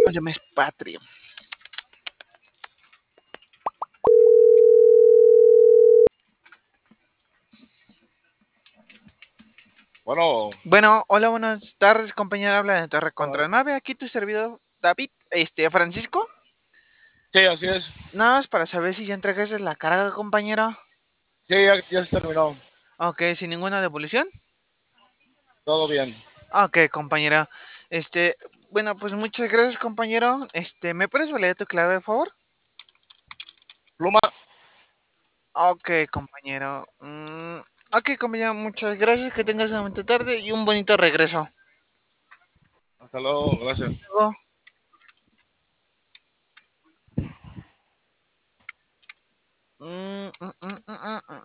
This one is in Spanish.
de mes patrio. Bueno, Bueno, hola, buenas tardes, compañero. Habla de Torre bueno, Contra 9. Aquí tu servidor, David, Francisco. sí, así es. Nada más para saber si ya entregaste la carga, compañero. Sí, ya se terminó. Ok, sin ninguna devolución. Todo bien. Ok, compañero. Este, bueno, pues muchas gracias, compañero. ¿Me puedes validar tu clave, por favor? Pluma, Ok, compañero. Ok, compañero, muchas gracias. Que tengas una bonita tarde y un bonito regreso. hasta luego, gracias. Luego. Mm, mm, mm, mm, mm,